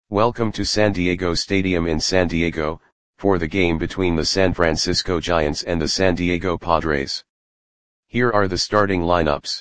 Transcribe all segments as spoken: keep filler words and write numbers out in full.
Welcome to San Diego Stadium in San Diego, for the game between the San Francisco Giants and the San Diego Padres. Here are the starting lineups.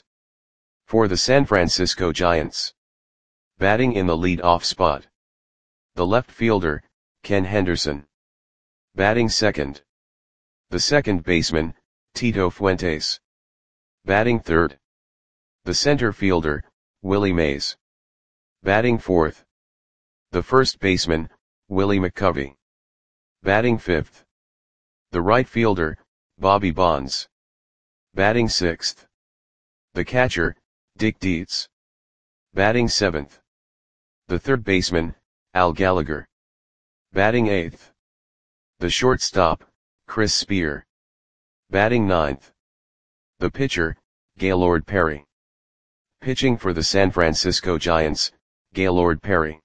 For the San Francisco Giants. Batting in the lead-off spot. The left fielder, Ken Henderson. Batting second. The second baseman, Tito Fuentes. Batting third. The center fielder, Willie Mays. Batting fourth. The first baseman, Willie McCovey. Batting fifth. The right fielder, Bobby Bonds. Batting sixth. The catcher, Dick Dietz. Batting seventh. The third baseman, Al Gallagher. Batting eighth. The shortstop, Chris Spear. Batting ninth. The pitcher, Gaylord Perry. Pitching for the San Francisco Giants, Gaylord Perry.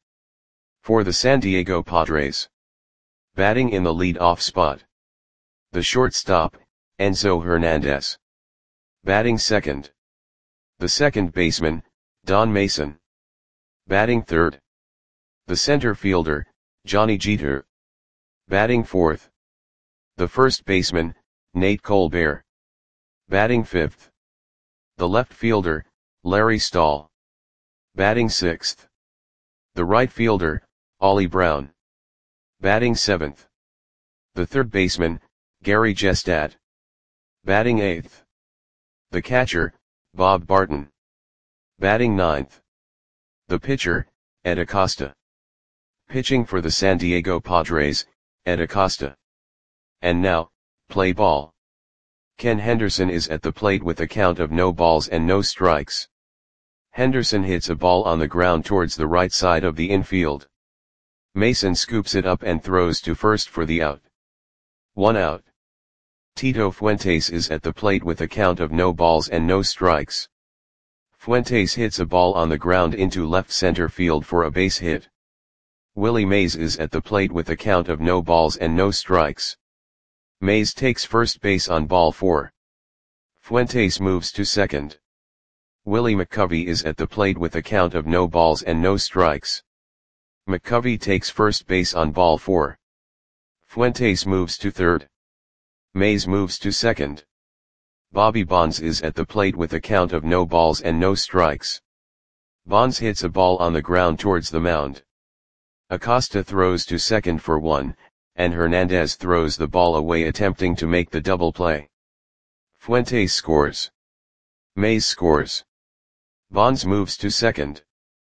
For the San Diego Padres. Batting in the lead-off spot. The shortstop, Enzo Hernandez. Batting second. The second baseman, Don Mason. Batting third. The center fielder, Johnny Jeter. Batting fourth. The first baseman, Nate Colbert. Batting fifth. The left fielder, Larry Stahl. Batting sixth. The right fielder, Ollie Brown. Batting seventh. The third baseman, Gary Jestad. Batting eighth. The catcher, Bob Barton. Batting ninth. The pitcher, Ed Acosta. Pitching for the San Diego Padres, Ed Acosta. And now, play ball. Ken Henderson is at the plate with a count of no balls and no strikes. Henderson hits a ball on the ground towards the right side of the infield. Mason scoops it up and throws to first for the out. One out. Tito Fuentes is at the plate with a count of no balls and no strikes. Fuentes hits a ball on the ground into left center field for a base hit. Willie Mays is at the plate with a count of no balls and no strikes. Mays takes first base on ball four. Fuentes moves to second. Willie McCovey is at the plate with a count of no balls and no strikes. McCovey takes first base on ball four. Fuentes moves to third. Mays moves to second. Bobby Bonds is at the plate with a count of no balls and no strikes. Bonds hits a ball on the ground towards the mound. Acosta throws to second for one, and Hernandez throws the ball away attempting to make the double play. Fuentes scores. Mays scores. Bonds moves to second.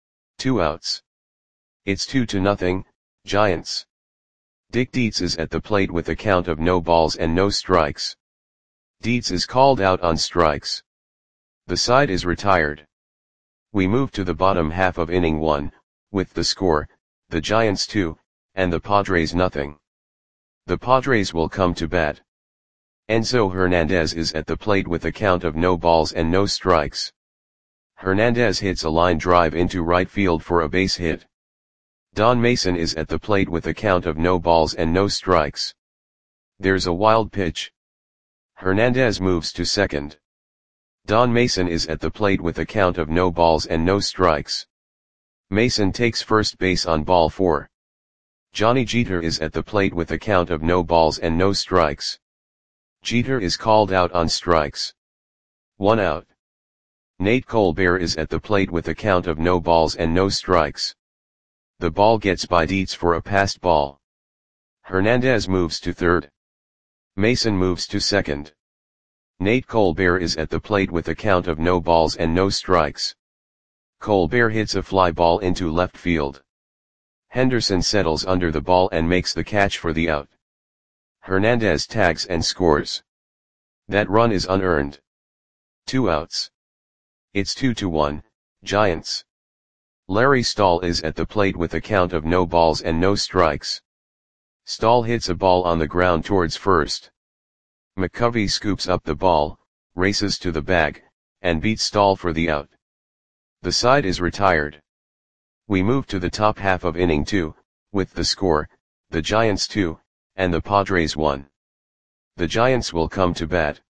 Two outs. It's two to nothing, Giants. Dick Dietz is at the plate with a count of no balls and no strikes. Dietz is called out on strikes. The side is retired. We move to the bottom half of inning one, with the score, the Giants two, and the Padres nothing. The Padres will come to bat. Enzo Hernandez is at the plate with a count of no balls and no strikes. Hernandez hits a line drive into right field for a base hit. Don Mason is at the plate with a count of no balls and no strikes. There's a wild pitch. Hernandez moves to second. Don Mason is at the plate with a count of no balls and no strikes. Mason takes first base on ball four. Johnny Jeter is at the plate with a count of no balls and no strikes. Jeter is called out on strikes. One out. Nate Colbert is at the plate with a count of no balls and no strikes. The ball gets by Dietz for a passed ball. Hernandez moves to third. Mason moves to second. Nate Colbert is at the plate with a count of no balls and no strikes. Colbert hits a fly ball into left field. Henderson settles under the ball and makes the catch for the out. Hernandez tags and scores. That run is unearned. Two outs. It's two to one, Giants. Larry Stahl is at the plate with a count of no balls and no strikes. Stahl hits a ball on the ground towards first. McCovey scoops up the ball, races to the bag, and beats Stahl for the out. The side is retired. We move to the top half of inning two, with the score, the Giants two, and the Padres one. The Giants will come to bat.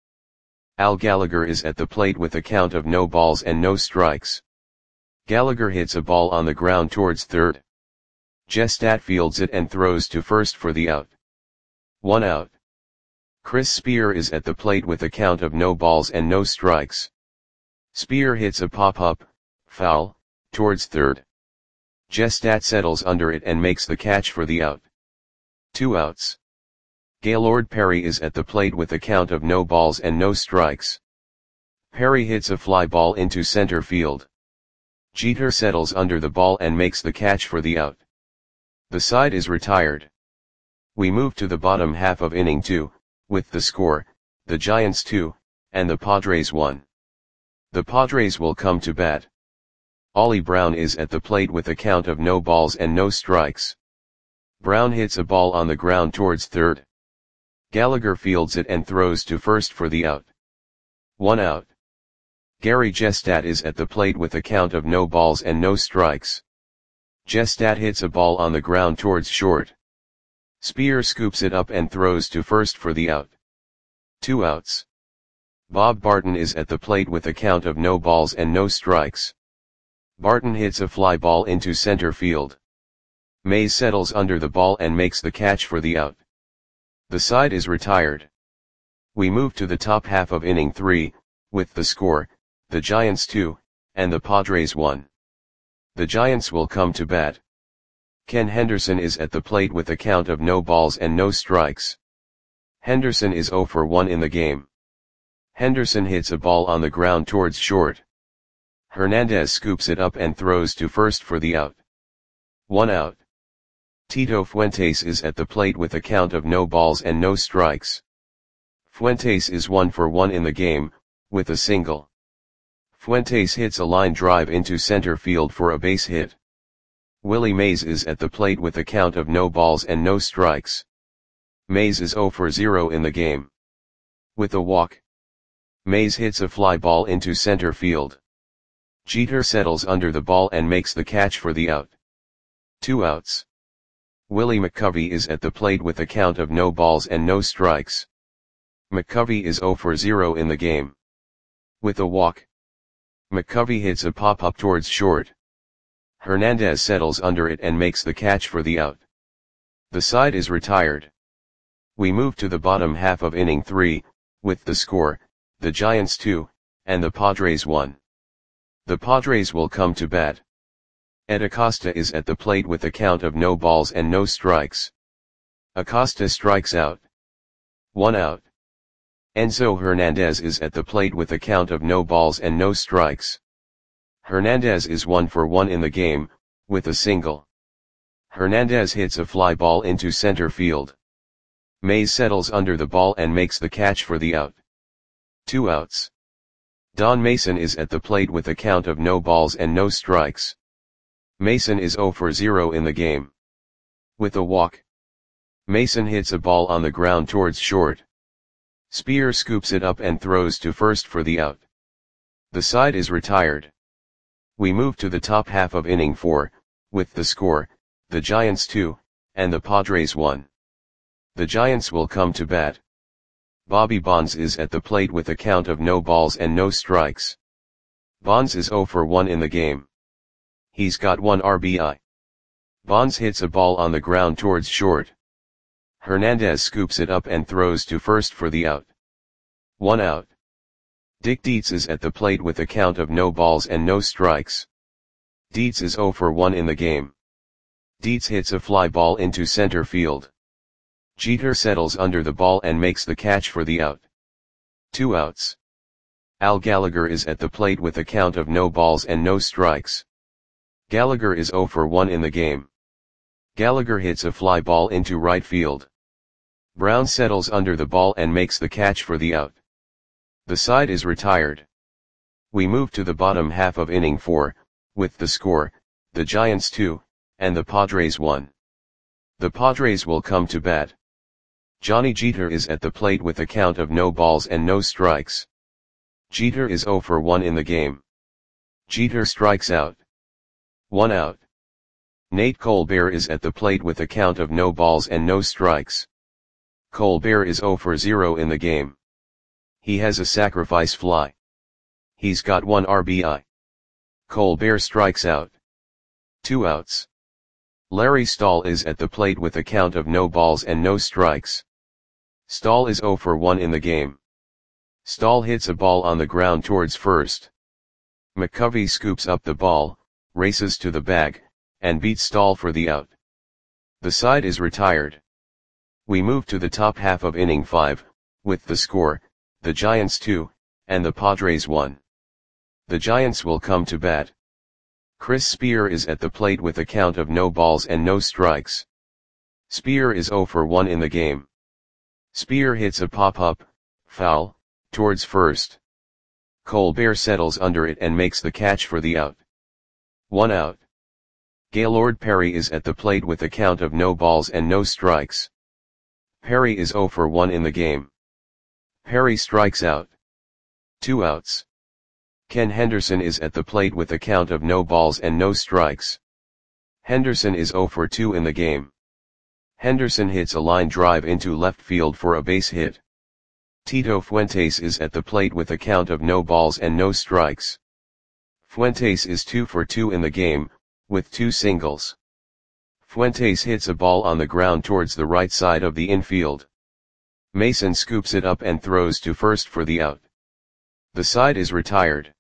Al Gallagher is at the plate with a count of no balls and no strikes. Gallagher hits a ball on the ground towards third. Gestat fields it and throws to first for the out. One out. Chris Spear is at the plate with a count of no balls and no strikes. Spear hits a pop-up, foul, towards third. Gestat settles under it and makes the catch for the out. Two outs. Gaylord Perry is at the plate with a count of no balls and no strikes. Perry hits a fly ball into center field. Jeter settles under the ball and makes the catch for the out. The side is retired. We move to the bottom half of inning two, with the score, the Giants two, and the Padres one. The Padres will come to bat. Ollie Brown is at the plate with a count of no balls and no strikes. Brown hits a ball on the ground towards third. Gallagher fields it and throws to first for the out. One out. Gary Gestat is at the plate with a count of no balls and no strikes. Gestat hits a ball on the ground towards short. Spear scoops it up and throws to first for the out. Two outs. Bob Barton is at the plate with a count of no balls and no strikes. Barton hits a fly ball into center field. Mays settles under the ball and makes the catch for the out. The side is retired. We move to the top half of inning three, with the score, the Giants two, and the Padres one. The Giants will come to bat. Ken Henderson is at the plate with a count of no balls and no strikes. Henderson is zero for one in the game. Henderson hits a ball on the ground towards short. Hernandez scoops it up and throws to first for the out. One out. Tito Fuentes is at the plate with a count of no balls and no strikes. Fuentes is one for one in the game, with a single. Fuentes hits a line drive into center field for a base hit. Willie Mays is at the plate with a count of no balls and no strikes. Mays is zero for zero in the game. With a walk. Mays hits a fly ball into center field. Jeter settles under the ball and makes the catch for the out. Two outs. Willie McCovey is at the plate with a count of no balls and no strikes. McCovey is zero for zero in the game. With a walk. McCovey hits a pop-up towards short. Hernandez settles under it and makes the catch for the out. The side is retired. We move to the bottom half of inning three, with the score, the Giants two, and the Padres one. The Padres will come to bat. Ed Acosta is at the plate with a count of no balls and no strikes. Acosta strikes out. One out. Enzo Hernandez is at the plate with a count of no balls and no strikes. Hernandez is one for one in the game, with a single. Hernandez hits a fly ball into center field. Mays settles under the ball and makes the catch for the out. Two outs. Don Mason is at the plate with a count of no balls and no strikes. Mason is zero for zero in the game. With a walk. Mason hits a ball on the ground towards short. Spear scoops it up and throws to first for the out. The side is retired. We move to the top half of inning four, with the score, the Giants two, and the Padres one. The Giants will come to bat. Bobby Bonds is at the plate with a count of no balls and no strikes. Bonds is zero for one in the game. He's got one R B I. Bonds hits a ball on the ground towards short. Hernandez scoops it up and throws to first for the out. One out. Dick Dietz is at the plate with a count of no balls and no strikes. Dietz is zero for one in the game. Dietz hits a fly ball into center field. Jeter settles under the ball and makes the catch for the out. Two outs. Al Gallagher is at the plate with a count of no balls and no strikes. Gallagher is zero for one in the game. Gallagher hits a fly ball into right field. Brown settles under the ball and makes the catch for the out. The side is retired. We move to the bottom half of inning four, with the score, the Giants two, and the Padres one. The Padres will come to bat. Johnny Jeter is at the plate with a count of no balls and no strikes. Jeter is zero for one in the game. Jeter strikes out. One out. Nate Colbert is at the plate with a count of no balls and no strikes. Colbert is zero for zero in the game. He has a sacrifice fly. He's got one R B I. Colbert strikes out. Two outs. Larry Stahl is at the plate with a count of no balls and no strikes. Stahl is zero for one in the game. Stahl hits a ball on the ground towards first. McCovey scoops up the ball, races to the bag, and beats Stahl for the out. The side is retired. We move to the top half of inning five, with the score, the Giants two, and the Padres one. The Giants will come to bat. Chris Spear is at the plate with a count of no balls and no strikes. Spear is zero for one in the game. Spear hits a pop-up, foul, towards first. Colbert settles under it and makes the catch for the out. One out. Gaylord Perry is at the plate with a count of no balls and no strikes. Perry is zero for one in the game. Perry strikes out. Two outs. Ken Henderson is at the plate with a count of no balls and no strikes. Henderson is zero for two in the game. Henderson hits a line drive into left field for a base hit. Tito Fuentes is at the plate with a count of no balls and no strikes. Fuentes is two for two in the game, with two singles. Fuentes hits a ball on the ground towards the right side of the infield. Mason scoops it up and throws to first for the out. The side is retired.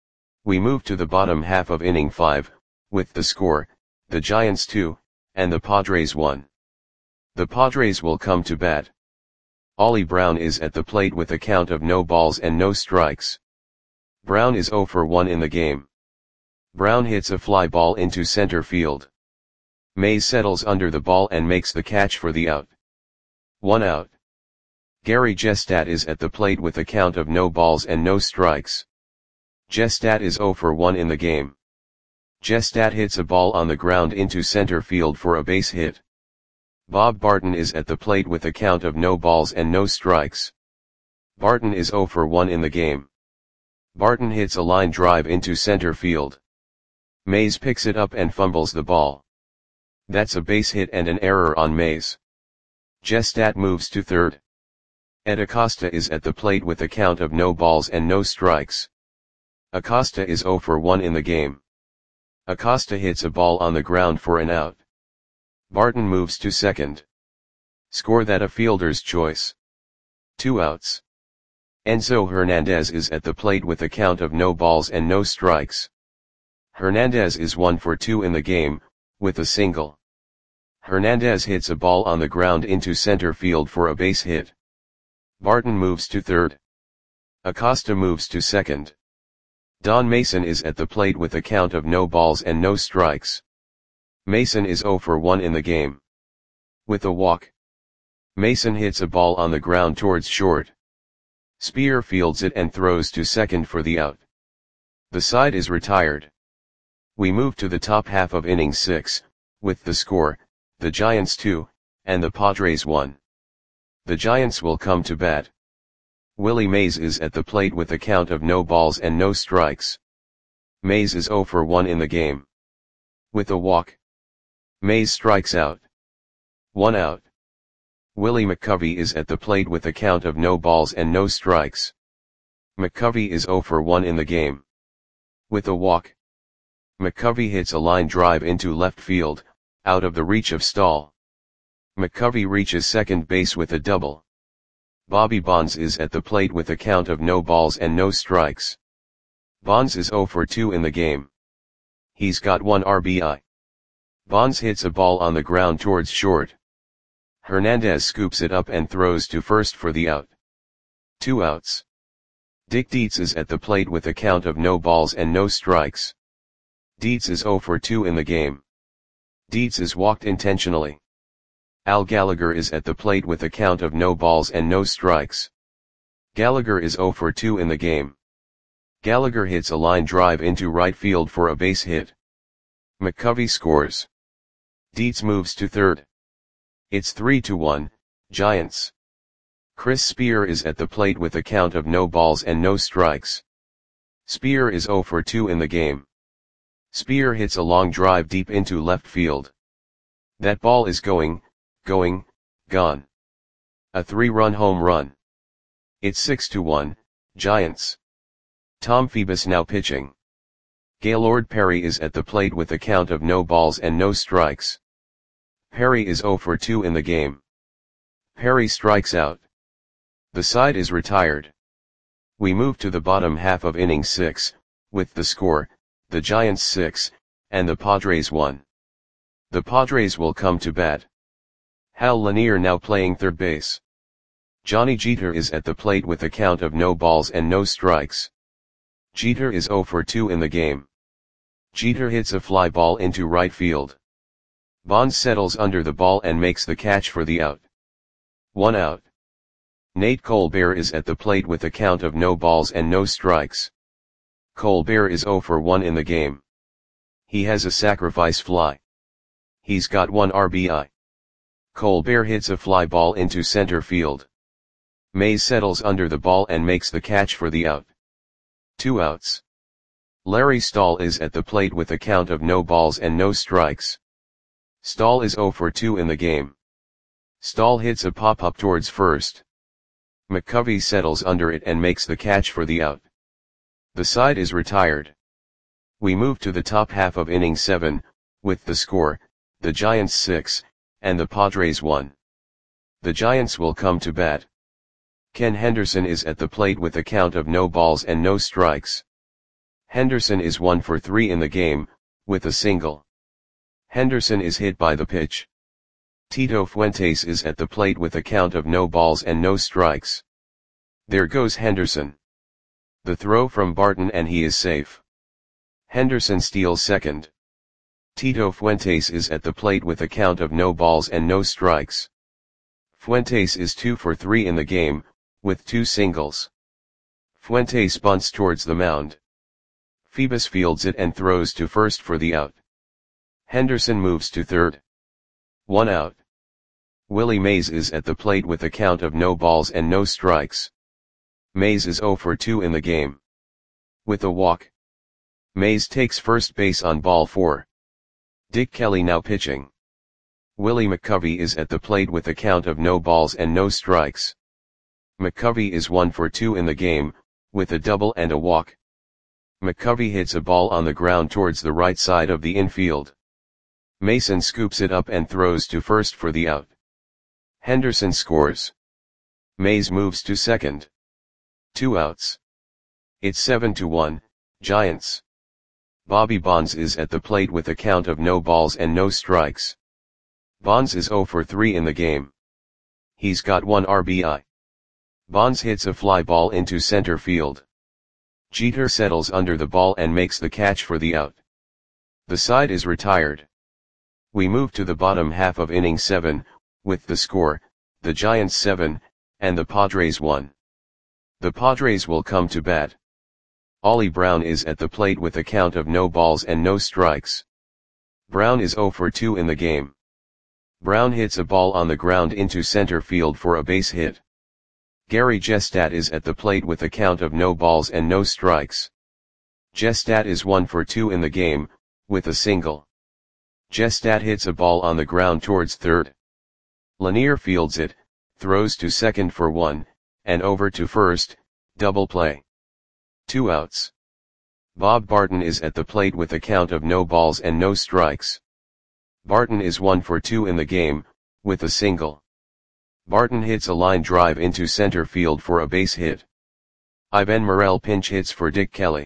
We move to the bottom half of inning five, with the score, the Giants two, and the Padres one. The Padres will come to bat. Ollie Brown is at the plate with a count of no balls and no strikes. Brown is zero for one in the game. Brown hits a fly ball into center field. Mays settles under the ball and makes the catch for the out. One out. Gary Gestat is at the plate with a count of no balls and no strikes. Gestat is zero for one in the game. Gestat hits a ball on the ground into center field for a base hit. Bob Barton is at the plate with a count of no balls and no strikes. Barton is zero for one in the game. Barton hits a line drive into center field. Mays picks it up and fumbles the ball. That's a base hit and an error on Mays. Gestat moves to third. Ed Acosta is at the plate with a count of no balls and no strikes. Acosta is zero for one in the game. Acosta hits a ball on the ground for an out. Barton moves to second. Score that a fielder's choice. Two outs. Enzo Hernandez is at the plate with a count of no balls and no strikes. Hernandez is one for two in the game, with a single. Hernandez hits a ball on the ground into center field for a base hit. Barton moves to third. Acosta moves to second. Don Mason is at the plate with a count of no balls and no strikes. Mason is zero for one in the game. With a walk. Mason hits a ball on the ground towards short. Spear fields it and throws to second for the out. The side is retired. We move to the top half of inning six, with the score, the Giants two, and the Padres one. The Giants will come to bat. Willie Mays is at the plate with a count of no balls and no strikes. Mays is zero for one in the game. With a walk. Mays strikes out. One out. Willie McCovey is at the plate with a count of no balls and no strikes. McCovey is zero for one in the game. With a walk. McCovey hits a line drive into left field, out of the reach of Stahl. McCovey reaches second base with a double. Bobby Bonds is at the plate with a count of no balls and no strikes. Bonds is zero for two in the game. He's got one R B I. Bonds hits a ball on the ground towards short. Hernandez scoops it up and throws to first for the out. Two outs. Dick Dietz is at the plate with a count of no balls and no strikes. Dietz is zero for two in the game. Dietz is walked intentionally. Al Gallagher is at the plate with a count of no balls and no strikes. Gallagher is zero for two in the game. Gallagher hits a line drive into right field for a base hit. McCovey scores. Dietz moves to third. It's three to one, Giants. Chris Spear is at the plate with a count of no balls and no strikes. Spear is zero for two in the game. Spear hits a long drive deep into left field. That ball is going, going, gone. A three-run home run. It's six to one, Giants. Tom Phoebus now pitching. Gaylord Perry is at the plate with a count of no balls and no strikes. Perry is zero for two in the game. Perry strikes out. The side is retired. We move to the bottom half of inning six, with the score, the Giants six, and the Padres one. The Padres will come to bat. Hal Lanier now playing third base. Johnny Jeter is at the plate with a count of no balls and no strikes. Jeter is zero for two in the game. Jeter hits a fly ball into right field. Bonds settles under the ball and makes the catch for the out. One out. Nate Colbert is at the plate with a count of no balls and no strikes. Colbert is zero for one in the game. He has a sacrifice fly. He's got one R B I. Colbert hits a fly ball into center field. Mays settles under the ball and makes the catch for the out. Two outs. Larry Stahl is at the plate with a count of no balls and no strikes. Stahl is zero for two in the game. Stahl hits a pop-up towards first. McCovey settles under it and makes the catch for the out. The side is retired. We move to the top half of inning seven, with the score, the Giants six, and the Padres one. The Giants will come to bat. Ken Henderson is at the plate with a count of no balls and no strikes. Henderson is one for three in the game, with a single. Henderson is hit by the pitch. Tito Fuentes is at the plate with a count of no balls and no strikes. There goes Henderson. The throw from Barton and he is safe. Henderson steals second. Tito Fuentes is at the plate with a count of no balls and no strikes. Fuentes is two for three in the game, with two singles. Fuentes bunts towards the mound. Phoebus fields it and throws to first for the out. Henderson moves to third. One out. Willie Mays is at the plate with a count of no balls and no strikes. Mays is zero for two in the game. With a walk. Mays takes first base on ball four. Dick Kelly now pitching. Willie McCovey is at the plate with a count of no balls and no strikes. McCovey is one for two in the game, with a double and a walk. McCovey hits a ball on the ground towards the right side of the infield. Mason scoops it up and throws to first for the out. Henderson scores. Mays moves to second. Two outs. It's seven to one, Giants. Bobby Bonds is at the plate with a count of no balls and no strikes. Bonds is zero for three in the game. He's got one R B I. Bonds hits a fly ball into center field. Jeter settles under the ball and makes the catch for the out. The side is retired. We move to the bottom half of inning seven, with the score, the Giants seven, and the Padres one. The Padres will come to bat. Ollie Brown is at the plate with a count of no balls and no strikes. Brown is zero for two in the game. Brown hits a ball on the ground into center field for a base hit. Gary Gestat is at the plate with a count of no balls and no strikes. Gestat is one for two in the game, with a single. Gestat hits a ball on the ground towards third. Lanier fields it, throws to second for one, and over to first, double play. Two outs. Bob Barton is at the plate with a count of no balls and no strikes. Barton is one for two in the game, with a single. Barton hits a line drive into center field for a base hit. Ivan Morel pinch hits for Dick Kelly.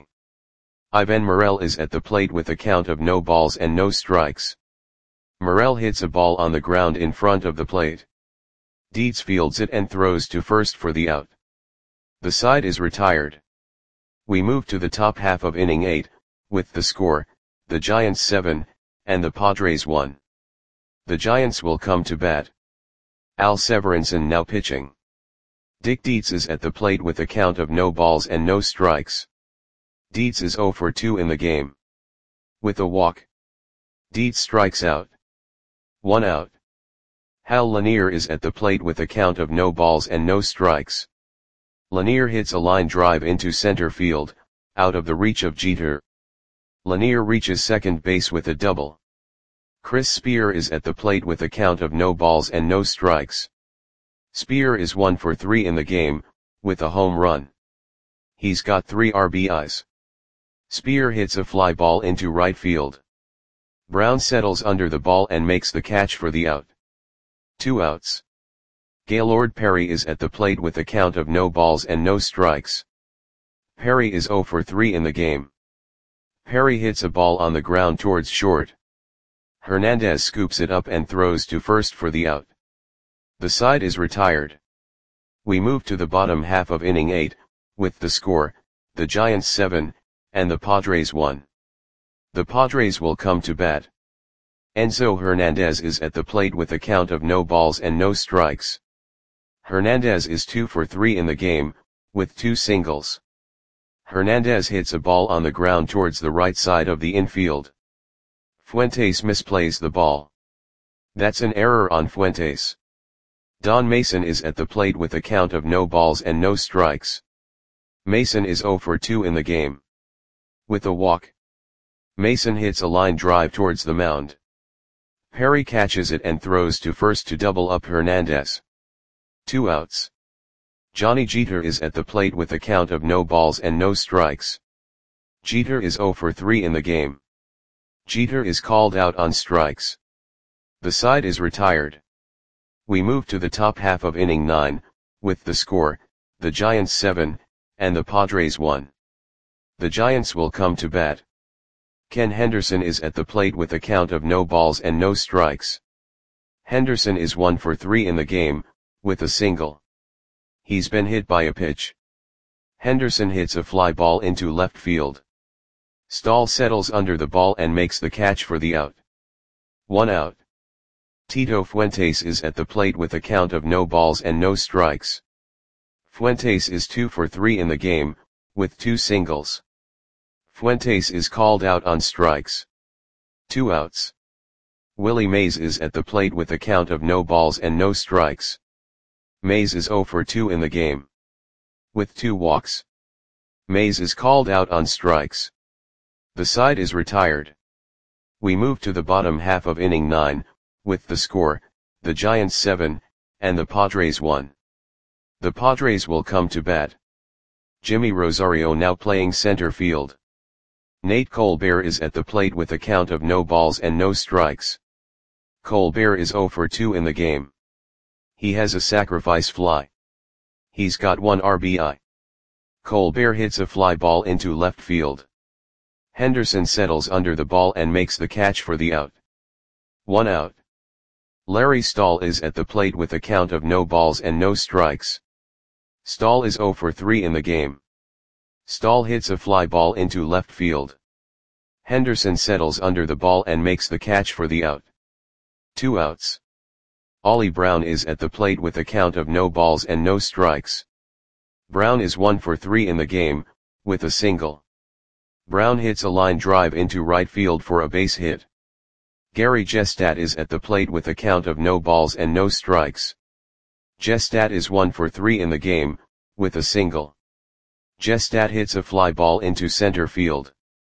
Ivan Morel is at the plate with a count of no balls and no strikes. Morel hits a ball on the ground in front of the plate. Dietz fields it and throws to first for the out. The side is retired. We move to the top half of inning eight, with the score, the Giants seven, and the Padres one. The Giants will come to bat. Al Severinsen now pitching. Dick Dietz is at the plate with a count of no balls and no strikes. Dietz is zero for two in the game. With a walk. Dietz strikes out. One out. Hal Lanier is at the plate with a count of no balls and no strikes. Lanier hits a line drive into center field, out of the reach of Jeter. Lanier reaches second base with a double. Chris Spear is at the plate with a count of no balls and no strikes. Spear is one for three in the game, with a home run. He's got three R B Is. Spear hits a fly ball into right field. Brown settles under the ball and makes the catch for the out. Two outs. Gaylord Perry is at the plate with a count of no balls and no strikes. Perry is zero for three in the game. Perry hits a ball on the ground towards short. Hernandez scoops it up and throws to first for the out. The side is retired. We move to the bottom half of inning eight, with the score, the Giants seven, and the Padres one. The Padres will come to bat. Enzo Hernandez is at the plate with a count of no balls and no strikes. Hernandez is two for three in the game, with two singles. Hernandez hits a ball on the ground towards the right side of the infield. Fuentes misplays the ball. That's an error on Fuentes. Don Mason is at the plate with a count of no balls and no strikes. Mason is zero for two in the game. With a walk. Mason hits a line drive towards the mound. Perry catches it and throws to first to double up Hernandez. Two outs. Johnny Jeter is at the plate with a count of no balls and no strikes. Jeter is zero for three in the game. Jeter is called out on strikes. The side is retired. We move to the top half of inning nine, with the score, the Giants seven, and the Padres one. The Giants will come to bat. Ken Henderson is at the plate with a count of no balls and no strikes. Henderson is one for three in the game, with a single. He's been hit by a pitch. Henderson hits a fly ball into left field. Stahl settles under the ball and makes the catch for the out. One out. Tito Fuentes is at the plate with a count of no balls and no strikes. Fuentes is two for three in the game, with two singles. Fuentes is called out on strikes. Two outs. Willie Mays is at the plate with a count of no balls and no strikes. Mays is zero for two in the game. With two walks. Mays is called out on strikes. The side is retired. We move to the bottom half of inning nine, with the score, the Giants seven, and the Padres one. The Padres will come to bat. Jimmy Rosario now playing center field. Nate Colbert is at the plate with a count of no balls and no strikes. Colbert is zero for two in the game. He has a sacrifice fly. He's got one R B I. Colbert hits a fly ball into left field. Henderson settles under the ball and makes the catch for the out. One out. Larry Stahl is at the plate with a count of no balls and no strikes. Stahl is zero for three in the game. Stahl hits a fly ball into left field. Henderson settles under the ball and makes the catch for the out. Two outs. Ollie Brown is at the plate with a count of no balls and no strikes. Brown is one for three in the game, with a single. Brown hits a line drive into right field for a base hit. Gary Gestat is at the plate with a count of no balls and no strikes. Gestat is one for three in the game, with a single. Gestat hits a fly ball into center field.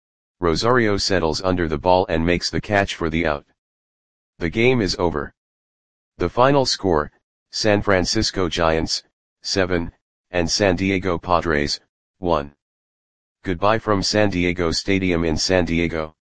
Rosario settles under the ball and makes the catch for the out. The game is over. The final score, San Francisco Giants, seven, and San Diego Padres, one. Goodbye from San Diego Stadium in San Diego.